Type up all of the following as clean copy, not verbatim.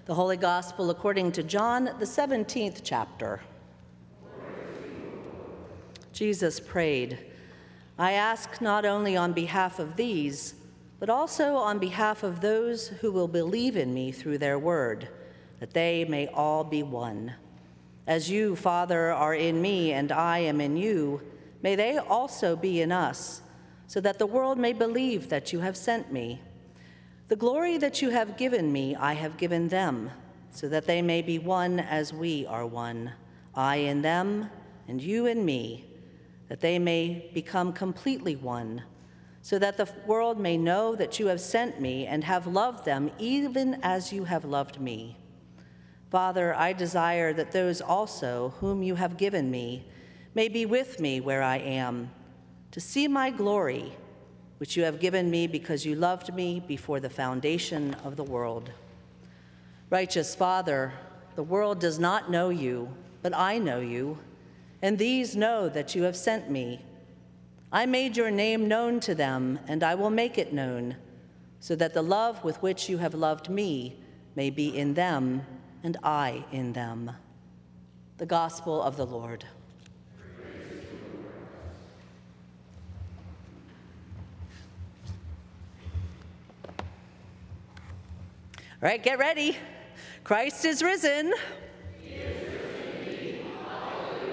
The Holy Gospel according to John, the 17th chapter. Jesus prayed, "I ask not only on behalf of these, but also on behalf of those who will believe in me through their word, that they may all be one. As you, Father, are in me and I am in you, may they also be in us, so that the world may believe that you have sent me. The glory that you have given me, I have given them, so that they may be one as we are one, I in them and you in me, that they may become completely one, so that the world may know that you have sent me and have loved them even as you have loved me. Father, I desire that those also whom you have given me may be with me where I am, to see my glory, which you have given me because you loved me before the foundation of the world. Righteous Father, the world does not know you, but I know you, and these know that you have sent me. I made your name known to them, and I will make it known, so that the love with which you have loved me may be in them, and I in them." The Gospel of the Lord. All right, get ready. Christ is risen. He is risen indeed. Hallelujah.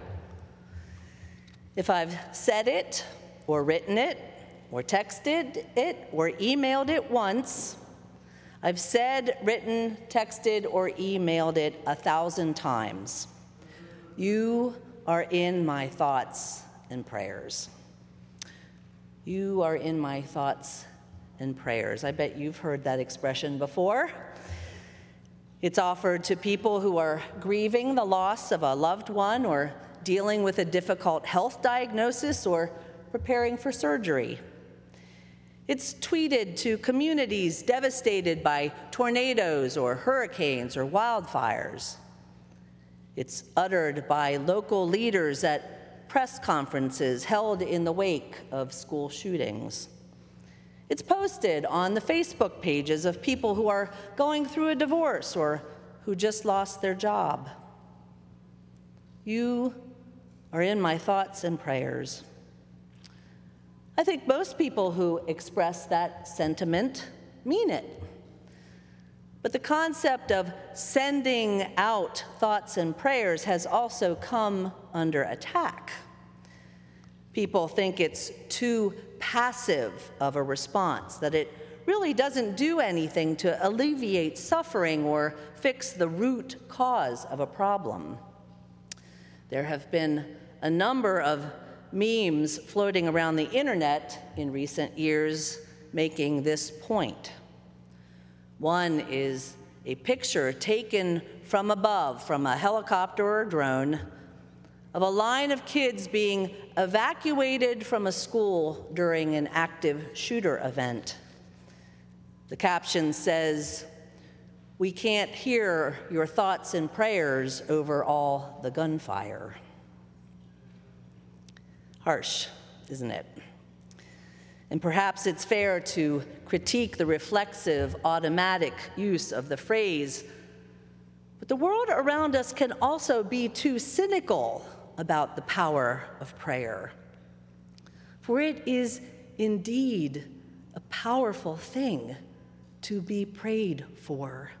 If I've said it, or written it, or texted it, or emailed it once, I've said, written, texted, or emailed it 1,000 times. You are in my thoughts and prayers. You are in my thoughts and prayers. I bet you've heard that expression before. It's offered to people who are grieving the loss of a loved one, or dealing with a difficult health diagnosis, or preparing for surgery. It's tweeted to communities devastated by tornadoes or hurricanes or wildfires. It's uttered by local leaders at press conferences held in the wake of school shootings. It's posted on the Facebook pages of people who are going through a divorce or who just lost their job. You are in my thoughts and prayers. I think most people who express that sentiment mean it. But the concept of sending out thoughts and prayers has also come under attack. People think it's too passive of a response, that it really doesn't do anything to alleviate suffering or fix the root cause of a problem. There have been a number of memes floating around the internet in recent years making this point. One is a picture taken from above, from a helicopter or drone, of a line of kids being evacuated from a school during an active shooter event. The caption says, "We can't hear your thoughts and prayers over all the gunfire." Harsh, isn't it? And perhaps it's fair to critique the reflexive, automatic use of the phrase, but the world around us can also be too cynical about the power of prayer. For it is indeed a powerful thing to be prayed for.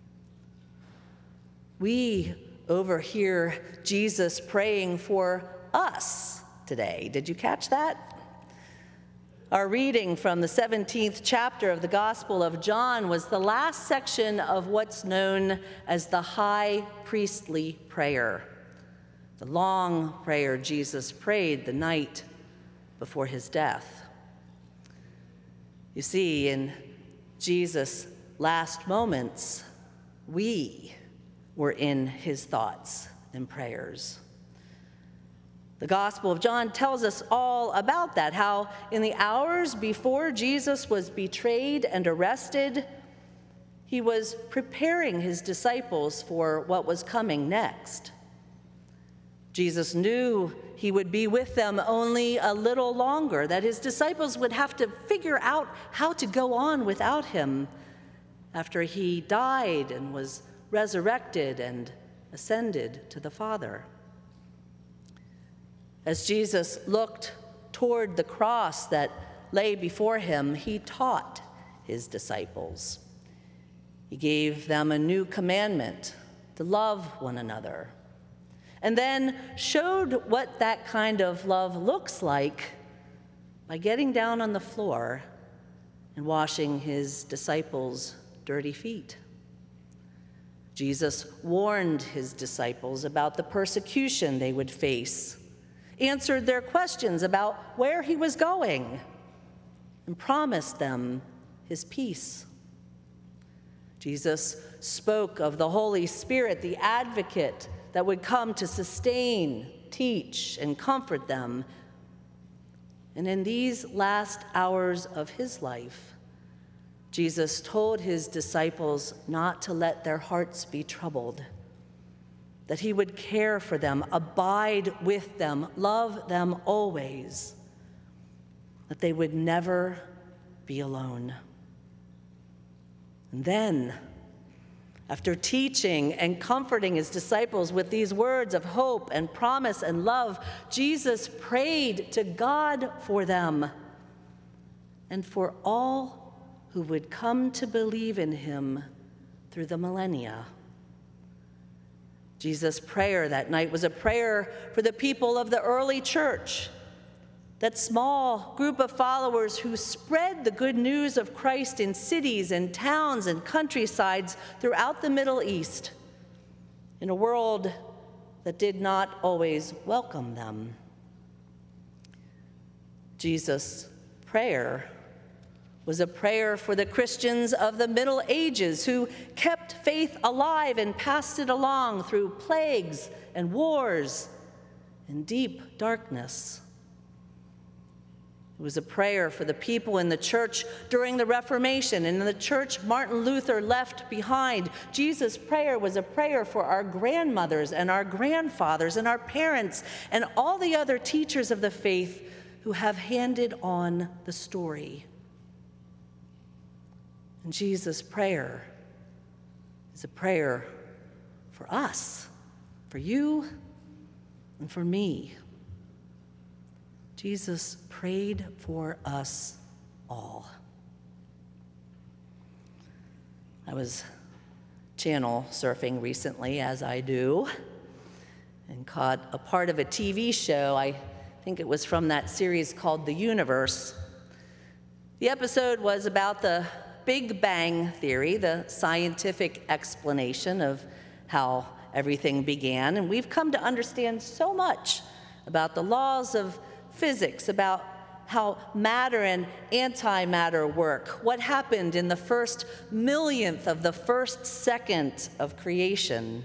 We overhear Jesus praying for us today. Did you catch that? Our reading from the 17th chapter of the Gospel of John was the last section of what's known as the high priestly prayer, the long prayer Jesus prayed the night before his death. You see, in Jesus' last moments, we were in his thoughts and prayers. The Gospel of John tells us all about that, how in the hours before Jesus was betrayed and arrested, he was preparing his disciples for what was coming next. Jesus knew he would be with them only a little longer, that his disciples would have to figure out how to go on without him. after he died and was resurrected and ascended to the Father. As Jesus looked toward the cross that lay before him, he taught his disciples. He gave them a new commandment to love one another, and then showed what that kind of love looks like by getting down on the floor and washing his disciples' dirty feet. Jesus warned his disciples about the persecution they would face, answered their questions about where he was going, and promised them his peace. Jesus spoke of the Holy Spirit, the advocate that would come to sustain, teach, and comfort them. And in these last hours of his life, Jesus told his disciples not to let their hearts be troubled, that he would care for them, abide with them, love them always, that they would never be alone. And then, after teaching and comforting his disciples with these words of hope and promise and love, Jesus prayed to God for them and for all who would come to believe in him through the millennia. Jesus' prayer that night was a prayer for the people of the early church, that small group of followers who spread the good news of Christ in cities and towns and countrysides throughout the Middle East, in a world that did not always welcome them. Jesus' prayer was a prayer for the Christians of the Middle Ages who kept faith alive and passed it along through plagues and wars and deep darkness. It was a prayer for the people in the church during the Reformation and in the church Martin Luther left behind. Jesus' prayer was a prayer for our grandmothers and our grandfathers and our parents and all the other teachers of the faith who have handed on the story. And Jesus' prayer is a prayer for us, for you, and for me. Jesus prayed for us all. I was channel surfing recently, as I do, and caught a part of a TV show. I think it was from that series called The Universe. The episode was about the Big Bang Theory, the scientific explanation of how everything began. And we've come to understand so much about the laws of physics, about how matter and antimatter work, what happened in the first millionth of the first second of creation.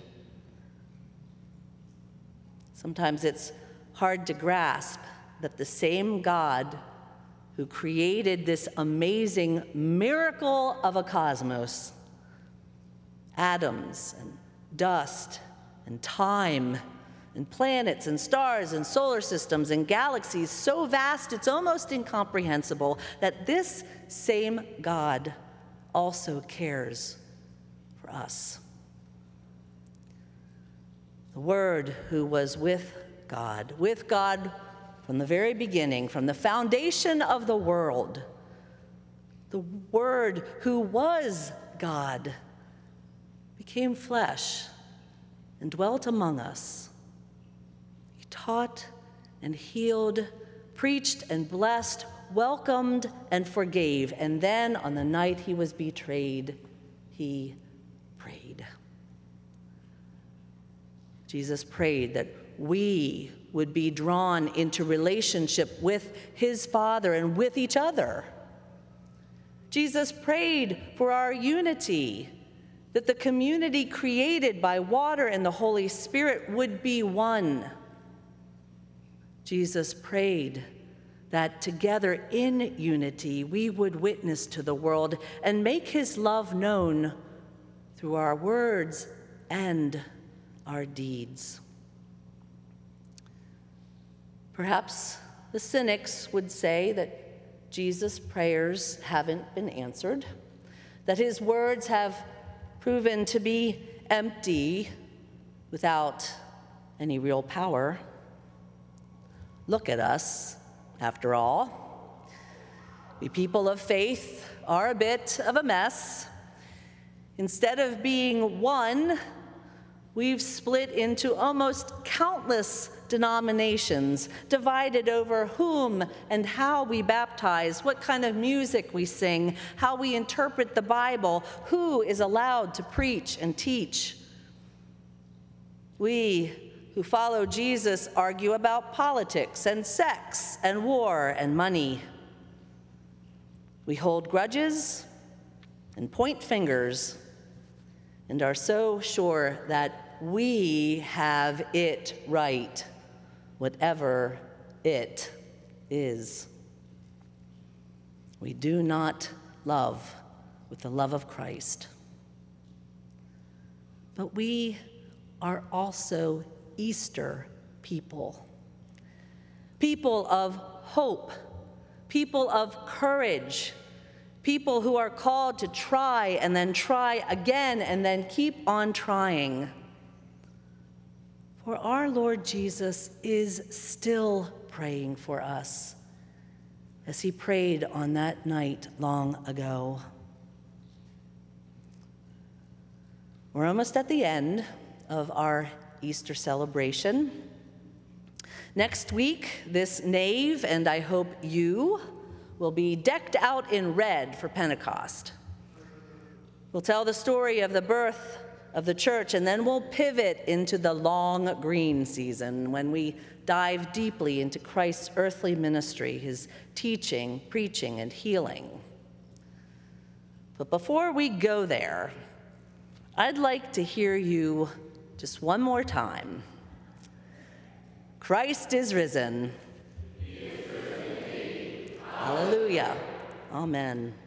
Sometimes it's hard to grasp that the same God who created this amazing miracle of a cosmos, atoms and dust and time and planets and stars and solar systems and galaxies so vast it's almost incomprehensible, that this same God also cares for us. The Word who was with God from the very beginning, from the foundation of the world, the Word who was God became flesh and dwelt among us. He taught and healed, preached and blessed, welcomed and forgave, and then on the night he was betrayed, he prayed. Jesus prayed that we would be drawn into relationship with his Father and with each other. Jesus prayed for our unity, that the community created by water and the Holy Spirit would be one. Jesus prayed that together in unity we would witness to the world and make his love known through our words and our deeds. Perhaps the cynics would say that Jesus' prayers haven't been answered, that his words have proven to be empty without any real power. Look at us, after all. We people of faith are a bit of a mess. Instead of being one, we've split into almost countless denominations, divided over whom and how we baptize, what kind of music we sing, how we interpret the Bible, who is allowed to preach and teach. We who follow Jesus argue about politics and sex and war and money. We hold grudges and point fingers and are so sure that we have it right, whatever it is. We do not love with the love of Christ. But we are also Easter people. People of hope, people of courage, people who are called to try and then try again and then keep on trying. For our Lord Jesus is still praying for us, as he prayed on that night long ago. We're almost at the end of our Easter celebration. Next week, this nave, and I hope you, will be decked out in red for Pentecost. We'll tell the story of the birth of the church, and then we'll pivot into the long green season when we dive deeply into Christ's earthly ministry, his teaching, preaching, and healing. But before we go there, I'd like to hear you just one more time. Christ is risen. He is risen indeed. Hallelujah. Amen.